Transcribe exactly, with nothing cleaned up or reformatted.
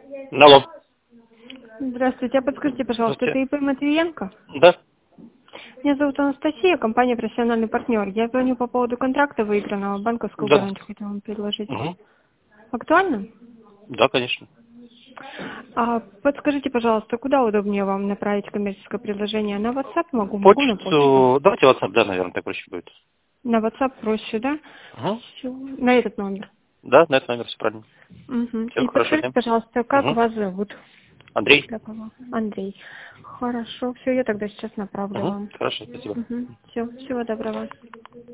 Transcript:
Алло. Здравствуйте, а подскажите, пожалуйста, это Здравствуйте. И П Матвиенко? Да. Меня зовут Анастасия, компания «Профессиональный партнер». Я звоню по поводу контракта выигранного, банковскую Да. гарантию хотела вам предложить. Угу. Актуально? Да, конечно. А подскажите, пожалуйста, куда удобнее вам направить коммерческое предложение? На WhatsApp могу, могу на почту. Почту. Давайте WhatsApp, да, наверное, так проще будет. На WhatsApp проще, да? Угу. Всё. На этот номер. Да, на этот номер все правильно. Угу. Все И хорошо, подскажите, всем. пожалуйста, как Угу. вас зовут? Андрей. Для кого? Андрей. Хорошо, все, я тогда сейчас направлю Угу. вам. Хорошо, спасибо. Угу. Все, всего доброго.